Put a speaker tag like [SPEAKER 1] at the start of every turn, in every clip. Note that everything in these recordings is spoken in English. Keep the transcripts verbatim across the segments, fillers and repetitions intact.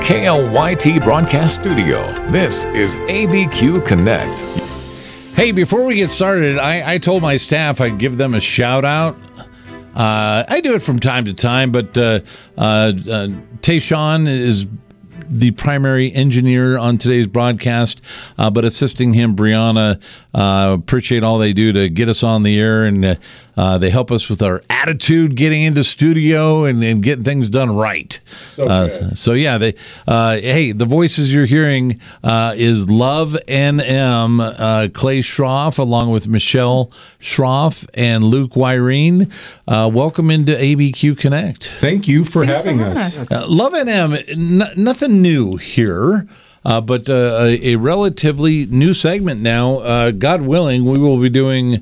[SPEAKER 1] K L Y T Broadcast Studio, this is A B Q Connect.
[SPEAKER 2] Hey, before we get started, I, I told my staff I'd give them a shout out. Uh, I do it from time to time, but uh, uh, uh, Tayshawn is the primary engineer on today's broadcast, uh, but assisting him, Brianna, uh, appreciate all they do to get us on the air, and uh, uh, they help us with our attitude getting into studio and, and getting things done right. So, uh, so yeah, they, uh, hey, the voices you're hearing uh, is Love N M, uh, Clay Schroff, along with Michelle Schroff and Luke Wyrene. Uh, welcome into A B Q Connect.
[SPEAKER 3] Thank you for
[SPEAKER 4] Thanks
[SPEAKER 3] having
[SPEAKER 4] for
[SPEAKER 3] us.
[SPEAKER 4] us.
[SPEAKER 2] Uh, Love N M, n- nothing new here, uh, but uh, a, a relatively new segment now. Uh, God willing, we will be doing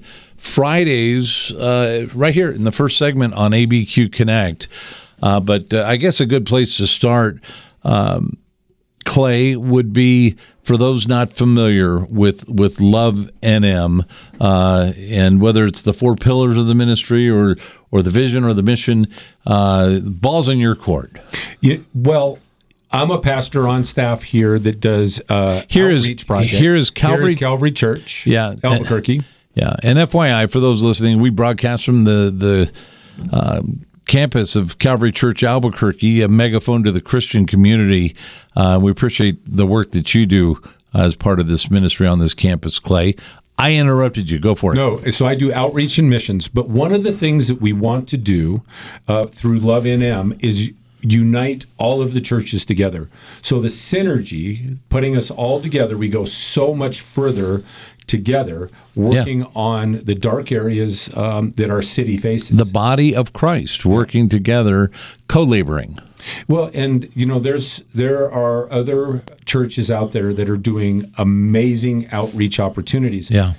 [SPEAKER 2] Fridays uh, right here in the first segment on A B Q Connect. Uh, but uh, I guess a good place to start, um, Clay, would be for those not familiar with, with Love N M, uh, and whether it's the four pillars of the ministry or or the vision or the mission, uh, ball's in your court.
[SPEAKER 3] Yeah, well, I'm a pastor on staff here that does uh,
[SPEAKER 2] Here is-
[SPEAKER 3] outreach projects.
[SPEAKER 2] here is Calvary-
[SPEAKER 3] Here is Calvary Church,
[SPEAKER 2] Yeah.
[SPEAKER 3] Albuquerque.
[SPEAKER 2] Yeah, and F Y I, for those listening, we broadcast from the the uh, campus of Calvary Church Albuquerque, a megaphone to the Christian community. Uh, we appreciate the work that you do as part of this ministry on this campus, Clay. I interrupted you. Go for it.
[SPEAKER 3] No, so I do outreach and missions, but one of the things that we want to do uh, through Love N M is unite all of the churches together. So the synergy, putting us all together, we go so much further together, working
[SPEAKER 2] Yeah.
[SPEAKER 3] on the dark areas um, that our city faces.
[SPEAKER 2] The body of Christ working together, co-laboring.
[SPEAKER 3] Well, and you know, there's there are other churches out there that are doing amazing outreach opportunities.
[SPEAKER 2] Yeah.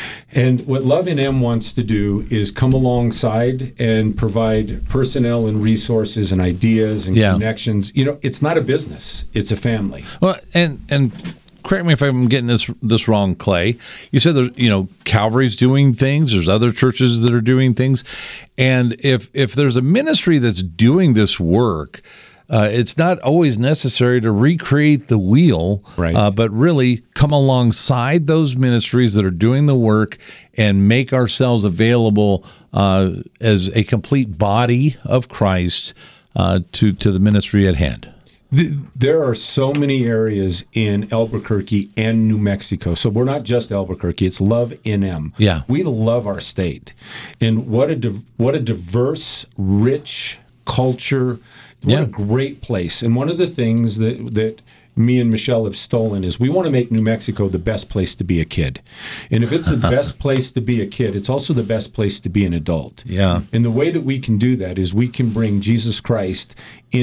[SPEAKER 3] And what Love N M wants to do is come alongside and provide personnel and resources and ideas and
[SPEAKER 2] Yeah.
[SPEAKER 3] connections. You know, it's not a business; it's a family.
[SPEAKER 2] Well, and and correct me if I'm getting this this wrong, Clay. You said there's, you know, Calvary's doing things. There's other churches that are doing things, and if if there's a ministry that's doing this work, uh, it's not always necessary to recreate the wheel,
[SPEAKER 3] Right.
[SPEAKER 2] uh, but really come alongside those ministries that are doing the work and make ourselves available uh, as a complete body of Christ uh, to to the ministry at hand.
[SPEAKER 3] Th- There are so many areas in Albuquerque and New Mexico. So we're not just Albuquerque; it's Love N M.
[SPEAKER 2] Yeah.
[SPEAKER 3] We love our state, and what a div- what a diverse, rich culture. What
[SPEAKER 2] Yeah.
[SPEAKER 3] a great place. And one of the things that that me and Michelle have stolen is we want to make New Mexico the best place to be a kid. And if it's the best place to be a kid, it's also the best place to be an adult.
[SPEAKER 2] Yeah.
[SPEAKER 3] And the way that we can do that is we can bring Jesus Christ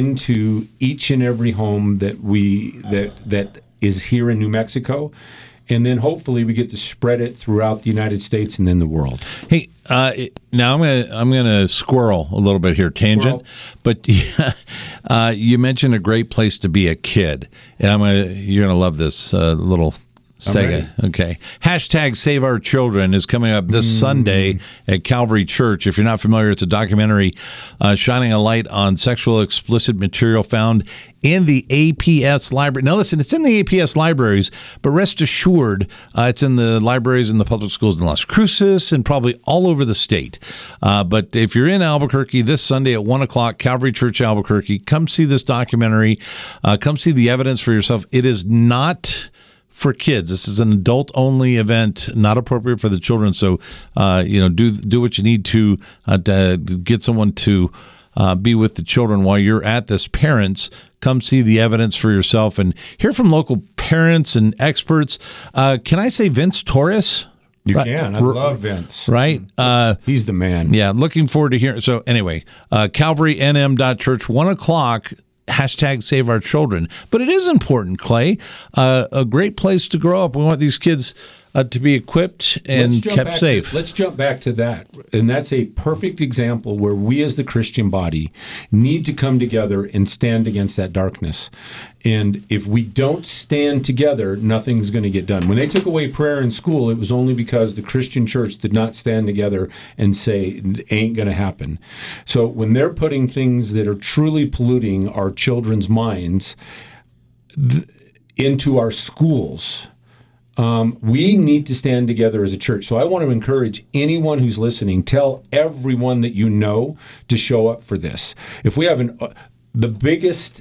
[SPEAKER 3] into each and every home that we that that is here in New Mexico. And then hopefully we get to spread it throughout the United States and then the world.
[SPEAKER 2] Hey, uh, now I'm gonna I'm gonna squirrel a little bit here, tangent.
[SPEAKER 3] Squirrel.
[SPEAKER 2] But yeah, uh, you mentioned a great place to be a kid, and I'm gonna you're gonna love this uh, little segment. Okay, hashtag Save Our Children is coming up this mm. Sunday at Calvary Church. If you're not familiar, it's a documentary uh, shining a light on sexual explicit material found in the A P S library. Now, listen, it's in the A P S libraries, but rest assured, uh, it's in the libraries in the public schools in Las Cruces and probably all over the state. Uh, but if you're in Albuquerque this Sunday at one o'clock, Calvary Church Albuquerque, come see this documentary. Uh, come see the evidence for yourself. It is not for kids. This is an adult-only event, not appropriate for the children. So, uh, you know, do do what you need to, uh, to get someone to uh, be with the children while you're at this. Parents, come see the evidence for yourself and hear from local parents and experts. Uh, can I say Vince Torres?
[SPEAKER 3] You
[SPEAKER 2] Right.
[SPEAKER 3] can. I love Vince.
[SPEAKER 2] Right? Uh,
[SPEAKER 3] He's the man.
[SPEAKER 2] yeah, looking forward to hearing. So anyway, uh, calvary n m dot church, one o'clock, hashtag Save Our Children. But it is important, Clay. Uh, a great place to grow up. We want these kids uh, to be equipped and
[SPEAKER 3] Let's jump
[SPEAKER 2] kept
[SPEAKER 3] back
[SPEAKER 2] safe.
[SPEAKER 3] To, let's jump back to that. And that's a perfect example where we as the Christian body need to come together and stand against that darkness. And if we don't stand together, nothing's going to get done. When they took away prayer in school, it was only because the Christian church did not stand together and say, it ain't going to happen. So when they're putting things that are truly polluting our children's minds, th- into our schools. Um, we need to stand together as a church. So I want to encourage anyone who's listening, tell everyone that you know to show up for this. If we have an, uh, the biggest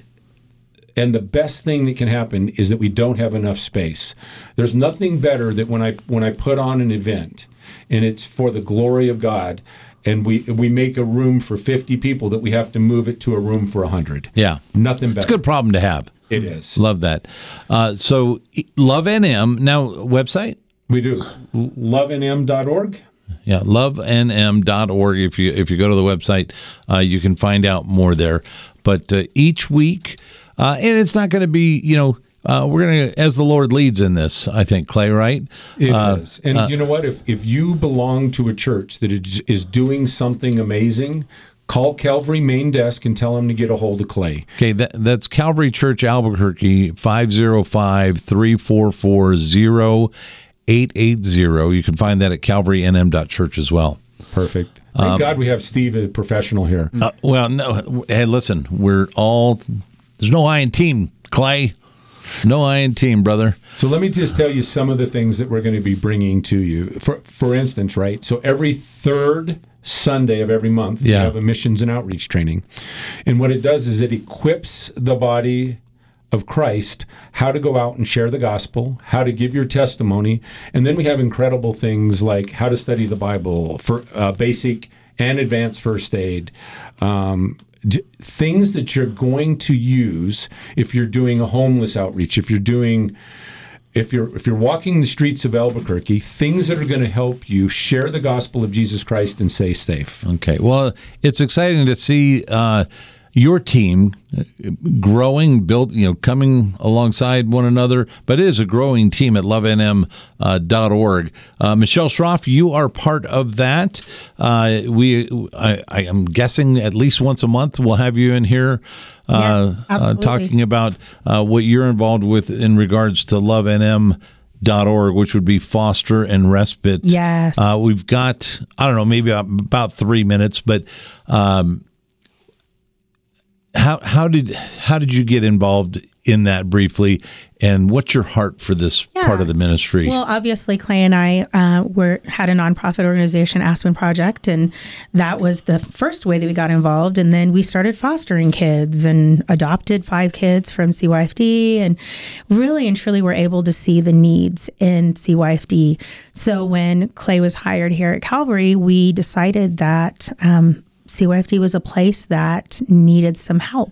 [SPEAKER 3] and the best thing that can happen is that we don't have enough space. There's nothing better that when I when I put on an event and it's for the glory of God, and we we make a room for fifty people, that we have to move it to a room for one hundred.
[SPEAKER 2] Yeah.
[SPEAKER 3] Nothing better.
[SPEAKER 2] It's a good problem to have.
[SPEAKER 3] It is.
[SPEAKER 2] Love that. Uh, so Love N M, now website?
[SPEAKER 3] We do. love n m dot org.
[SPEAKER 2] Yeah, love n m dot org. If you if you go to the website, uh, you can find out more there. But uh, each week, uh, and it's not going to be, you know, uh, we're going to, as the Lord leads in this, I think, Clay, right?
[SPEAKER 3] It
[SPEAKER 2] uh,
[SPEAKER 3] is. And uh, you know what? If if you belong to a church that is, is doing something amazing, call Calvary main desk and tell them to get a hold of Clay.
[SPEAKER 2] Okay, that, that's Calvary Church Albuquerque, five oh five, three four four, oh eight eight oh. You can find that at calvary n m dot church as well.
[SPEAKER 3] Perfect. Thank um, God we have Steve, a professional here.
[SPEAKER 2] Uh, well, no, hey, listen, we're all, there's no I in team, Clay. No I in team, brother.
[SPEAKER 3] So let me just tell you some of the things that we're going to be bringing to you. For for instance, right? So every third Sunday of every month,
[SPEAKER 2] yeah.
[SPEAKER 3] we have a missions and outreach training. And what it does is it equips the body of Christ how to go out and share the gospel, how to give your testimony. And then we have incredible things like how to study the Bible, for uh, basic and advanced first aid, um, d- things that you're going to use if you're doing a homeless outreach, if you're doing... If you're if you're walking the streets of Albuquerque, things that are going to help you share the gospel of Jesus Christ and stay safe.
[SPEAKER 2] Okay. Well, it's exciting to see uh, your team growing, built, you know, coming alongside one another. But it is a growing team at love n m dot org. Uh, Michelle Schroff, you are part of that. Uh, we, I, I am guessing, at least once a month we'll have you in here. Uh,
[SPEAKER 4] yes,
[SPEAKER 2] uh, talking about uh, what you're involved with in regards to love n m dot org, which would be foster and respite.
[SPEAKER 4] Yes.
[SPEAKER 2] Uh, we've got, I don't know, maybe about three minutes, but um, how how did how did you get involved in that briefly, and what's your heart for this
[SPEAKER 4] yeah.
[SPEAKER 2] part of the ministry?
[SPEAKER 4] Well, obviously, Clay and I uh, were had a nonprofit organization, Aspen Project, and that was the first way that we got involved. And then we started fostering kids and adopted five kids from C Y F D, and really and truly were able to see the needs in C Y F D. So when Clay was hired here at Calvary, we decided that um, C Y F D was a place that needed some help.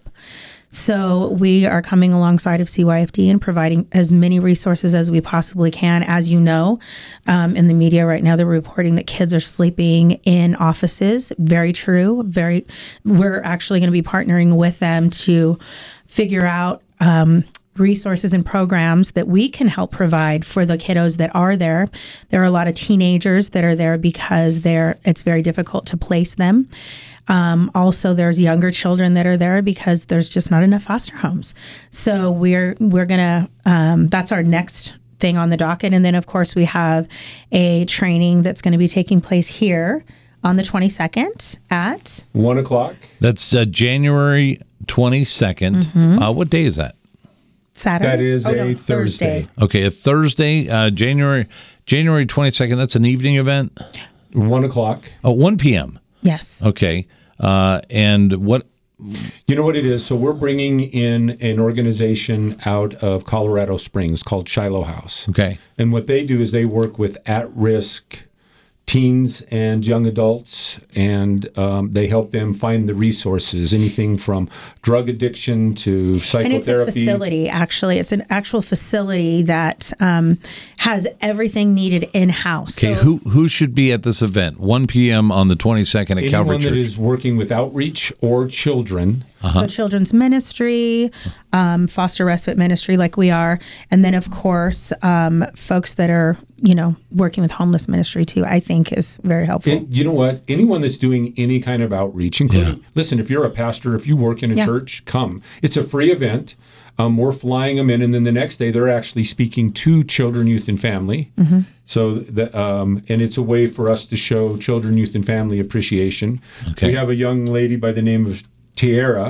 [SPEAKER 4] So we are coming alongside of C Y F D and providing as many resources as we possibly can. As you know, um, in the media right now, they're reporting that kids are sleeping in offices. Very true. Very. We're actually going to be partnering with them to figure out um, resources and programs that we can help provide for the kiddos that are there. There are a lot of teenagers that are there because they're it's very difficult to place them. Um, also, there's younger children that are there because there's just not enough foster homes. So we're we're gonna um, that's our next thing on the docket, and then of course we have a training that's going to be taking place here on the twenty-second at
[SPEAKER 3] one o'clock.
[SPEAKER 2] That's uh, January twenty-second. Mm-hmm. Uh, what day is that?
[SPEAKER 4] Saturday.
[SPEAKER 3] That is
[SPEAKER 4] oh,
[SPEAKER 3] a
[SPEAKER 4] no,
[SPEAKER 3] Thursday.
[SPEAKER 4] Thursday.
[SPEAKER 2] Okay, a Thursday, uh, January January twenty-second. That's an evening event.
[SPEAKER 3] One o'clock.
[SPEAKER 2] Oh, one p.m.
[SPEAKER 4] Yes.
[SPEAKER 2] Okay. Uh, and what?
[SPEAKER 3] You know what it is? So we're bringing in an organization out of Colorado Springs called Shiloh House.
[SPEAKER 2] Okay.
[SPEAKER 3] And what they do is they work with at-risk teens and young adults, and um, they help them find the resources, anything from drug addiction to psychotherapy.
[SPEAKER 4] And it's a facility, actually. It's an actual facility that um, has everything needed in-house.
[SPEAKER 2] Okay,
[SPEAKER 4] so,
[SPEAKER 2] who who should be at this event? one p.m. on the twenty-second at Calvary Church.
[SPEAKER 3] Anyone that is working with outreach or children.
[SPEAKER 2] Uh-huh.
[SPEAKER 4] So children's ministry, um, foster respite ministry like we are, and then, of course, um, folks that are, you know, working with homeless ministry too, I think is very helpful.
[SPEAKER 3] It, you know what? Anyone that's doing any kind of outreach, including,
[SPEAKER 2] yeah.
[SPEAKER 3] listen, if you're a pastor, if you work in a
[SPEAKER 4] yeah.
[SPEAKER 3] church, come. It's a free event. Um, we're flying them in, and then the next day they're actually speaking to children, youth, and family. Mm-hmm. So, the, um, and it's a way for us to show children, youth, and family appreciation.
[SPEAKER 2] Okay.
[SPEAKER 3] We have a young lady by the name of Tiara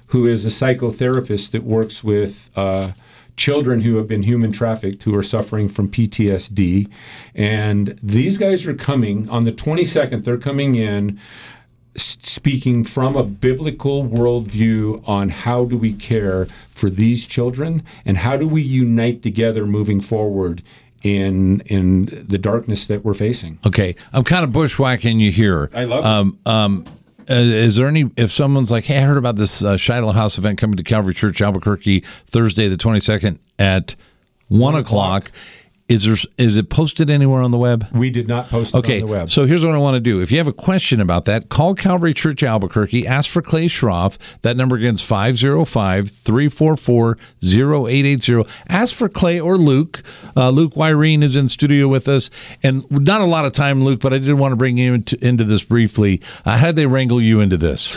[SPEAKER 3] who is a psychotherapist that works with uh, children who have been human trafficked, who are suffering from P T S D. And these guys are coming on the twenty-second, they're coming in speaking from a biblical worldview on how do we care for these children and how do we unite together moving forward in in the darkness that we're facing.
[SPEAKER 2] Okay, I'm kind of bushwhacking you here.
[SPEAKER 3] I love
[SPEAKER 2] um,
[SPEAKER 3] it.
[SPEAKER 2] Um, uh, is there any, if someone's like, hey, I heard about this uh, Shiloh House event coming to Calvary Church, Albuquerque, Thursday the twenty-second at one o'clock. Is there, is it posted anywhere on the web?
[SPEAKER 3] We did not post it
[SPEAKER 2] okay,
[SPEAKER 3] on the web.
[SPEAKER 2] So here's what I want to do. If you have a question about that, call Calvary Church Albuquerque. Ask for Clay Schroff. That number again is five oh five, three four four, oh eight eight oh. Ask for Clay or Luke. Uh, Luke Wyrene is in studio with us. And not a lot of time, Luke, but I did want to bring you into, into this briefly. Uh, how did they wrangle you into this?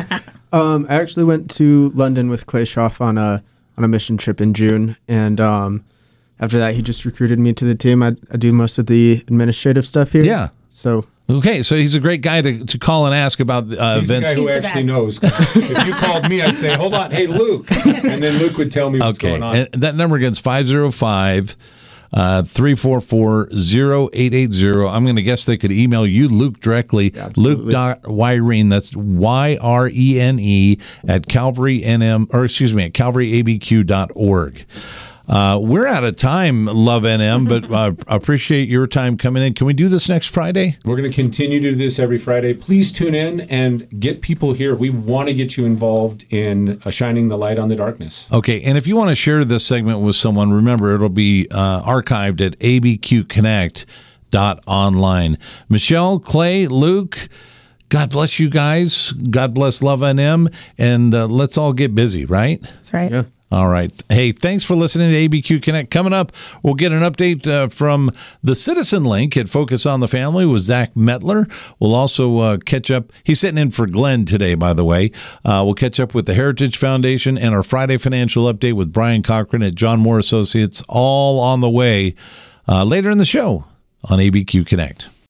[SPEAKER 5] um, I actually went to London with Clay Schroff on a, on a mission trip in June. And um, after that, he just recruited me to the team. I, I do most of the administrative stuff here.
[SPEAKER 2] Yeah.
[SPEAKER 5] So
[SPEAKER 2] okay, so he's a great guy to, to call and ask about uh,
[SPEAKER 3] He's
[SPEAKER 2] events.
[SPEAKER 3] the guy who
[SPEAKER 4] He's the
[SPEAKER 3] actually
[SPEAKER 4] best.
[SPEAKER 3] knows. If you called me, I'd say, hold on, hey, Luke. And then Luke would tell me what's
[SPEAKER 2] Okay,
[SPEAKER 3] going on.
[SPEAKER 2] and that number again is five oh five, three four four, oh eight eight oh. I'm going to guess they could email you, Luke, directly.
[SPEAKER 5] Absolutely.
[SPEAKER 2] Luke.Wyrene, that's Y R E N E, at Calvary N M, or excuse me, at calvary a b q dot org. Uh, we're out of time, Love N M, but uh, appreciate your time coming in. Can we do this next Friday?
[SPEAKER 3] We're going to continue to do this every Friday. Please tune in and get people here. We want to get you involved in uh, shining the light on the darkness.
[SPEAKER 2] Okay, and if you want to share this segment with someone, remember it'll be uh, archived at a b q connect dot online. Michelle, Clay, Luke, God bless you guys. God bless Love N M, and uh, let's all get busy, right?
[SPEAKER 4] That's right.
[SPEAKER 5] yeah.
[SPEAKER 2] All right. Hey, thanks for listening to A B Q Connect. Coming up, we'll get an update uh, from the Citizen Link at Focus on the Family with Zach Metler. We'll also uh, catch up. He's sitting in for Glenn today, by the way. Uh, we'll catch up with the Heritage Foundation and our Friday financial update with Brian Cochran at John Moore Associates, all on the way uh, later in the show on A B Q Connect.